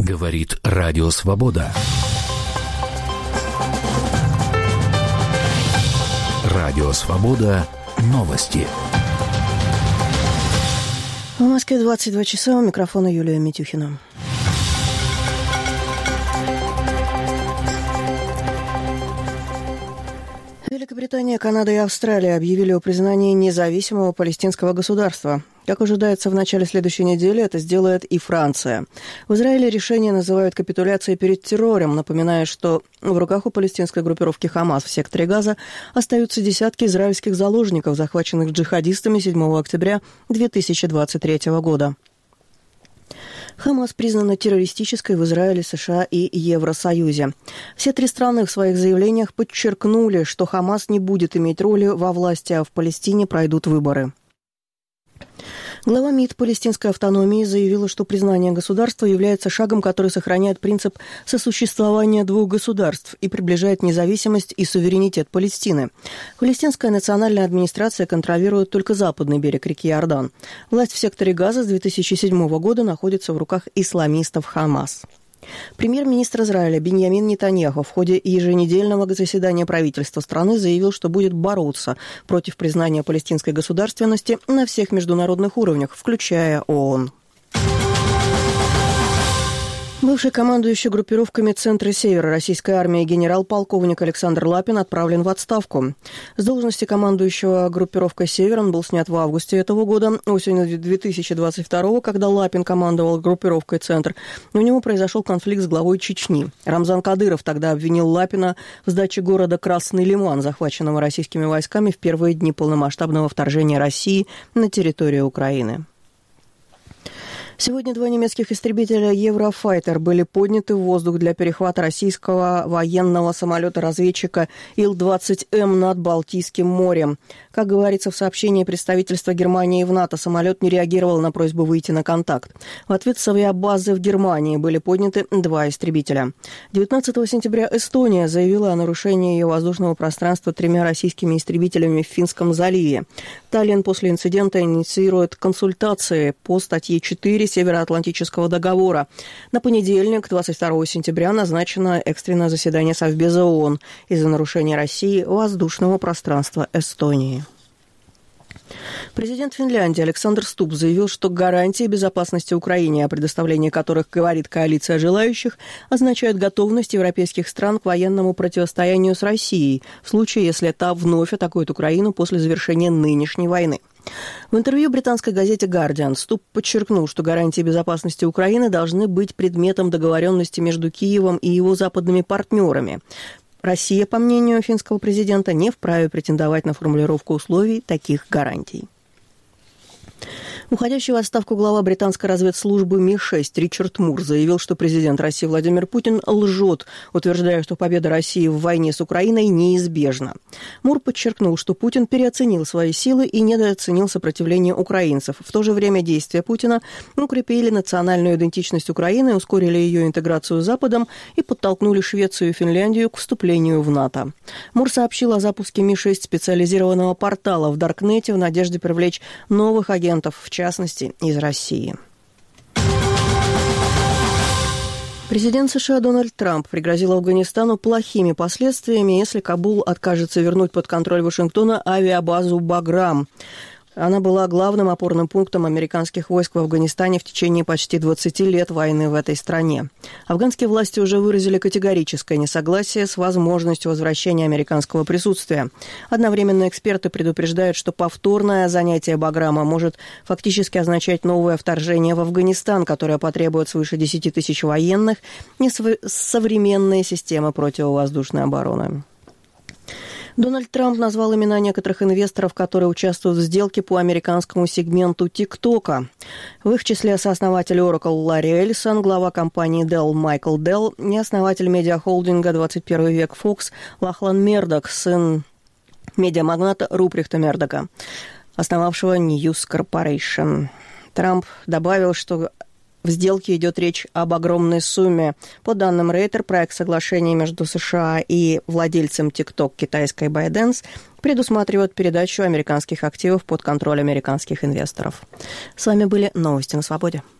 Говорит Радио Свобода. Радио Свобода. Новости. В Москве 22 часа. У микрофона Юлия Митюхина. Великобритания, Канада и Австралия объявили о признании независимого палестинского государства. Как ожидается, в начале следующей недели это сделает и Франция. В Израиле решение называют капитуляцией перед террором, напоминая, что в руках у палестинской группировки «Хамас» в секторе Газа остаются десятки израильских заложников, захваченных джихадистами 7 октября 2023 года. ХАМАС признана террористической в Израиле, США и Евросоюзе. Все три страны в своих заявлениях подчеркнули, что ХАМАС не будет иметь роли во власти, а в Палестине пройдут выборы. Глава МИД палестинской автономии заявила, что признание государства является шагом, который сохраняет принцип сосуществования двух государств и приближает независимость и суверенитет Палестины. Палестинская национальная администрация контролирует только западный берег реки Иордан. Власть в секторе Газа с 2007 года находится в руках исламистов ХАМАС. Премьер-министр Израиля Биньямин Нетаньяху в ходе еженедельного заседания правительства страны заявил, что будет бороться против признания палестинской государственности на всех международных уровнях, включая ООН. Бывший командующий группировками Центра Севера российской армии генерал-полковник Александр Лапин отправлен в отставку. С должности командующего группировкой «Север» он был снят в августе этого года. Осенью 2022, когда Лапин командовал группировкой «Центр», у него произошел конфликт с главой Чечни. Рамзан Кадыров тогда обвинил Лапина в сдаче города Красный Лиман, захваченного российскими войсками в первые дни полномасштабного вторжения России на территорию Украины. Сегодня два немецких истребителя «Еврофайтер» были подняты в воздух для перехвата российского военного самолета-разведчика Ил-20М над Балтийским морем. Как говорится в сообщении представительства Германии в НАТО, самолет не реагировал на просьбу выйти на контакт. В ответ с авиабазы в Германии были подняты два истребителя. 19 сентября Эстония заявила о нарушении ее воздушного пространства 3 российскими истребителями в Финском заливе. Таллин после инцидента инициирует консультации по статье 4 Североатлантического договора. На понедельник, 22 сентября, назначено экстренное заседание Совбеза ООН из-за нарушения России воздушного пространства Эстонии. Президент Финляндии Александр Стуб заявил, что гарантии безопасности Украине, о предоставлении которых говорит коалиция желающих, означают готовность европейских стран к военному противостоянию с Россией, в случае, если та вновь атакует Украину после завершения нынешней войны. В интервью британской газете «Гардиан» Стуб подчеркнул, что гарантии безопасности Украины должны быть предметом договоренности между Киевом и его западными партнерами. Россия, по мнению финского президента, не вправе претендовать на формулировку условий таких гарантий. Уходящий в отставку глава британской разведслужбы Ми-6 Ричард Мур заявил, что президент России Владимир Путин лжет, утверждая, что победа России в войне с Украиной неизбежна. Мур подчеркнул, что Путин переоценил свои силы и недооценил сопротивление украинцев. В то же время действия Путина укрепили национальную идентичность Украины, ускорили ее интеграцию с Западом и подтолкнули Швецию и Финляндию к вступлению в НАТО. Мур сообщил о запуске Ми-6 специализированного портала в Даркнете в надежде привлечь новых агентов, в частности, из России. Президент США Дональд Трамп пригрозил Афганистану плохими последствиями, если Кабул откажется вернуть под контроль Вашингтона авиабазу «Баграм». Она была главным опорным пунктом американских войск в Афганистане в течение почти 20 лет войны в этой стране. Афганские власти уже выразили категорическое несогласие с возможностью возвращения американского присутствия. Одновременно эксперты предупреждают, что повторное занятие Баграма может фактически означать новое вторжение в Афганистан, которое потребует свыше 10 тысяч военных и современные системы противовоздушной обороны. Дональд Трамп назвал имена некоторых инвесторов, которые участвуют в сделке по американскому сегменту ТикТока. В их числе сооснователь Oracle Ларри Эллисон, глава компании Dell Майкл Делл и основатель медиахолдинга «21 век Fox» Лахлан Мердок, сын медиамагната Руприхта Мердока, основавшего News Corporation. Трамп добавил, что в сделке идет речь об огромной сумме. По данным Рейтер, проект соглашения между США и владельцем TikTok китайской ByteDance предусматривает передачу американских активов под контроль американских инвесторов. С вами были новости на Свободе.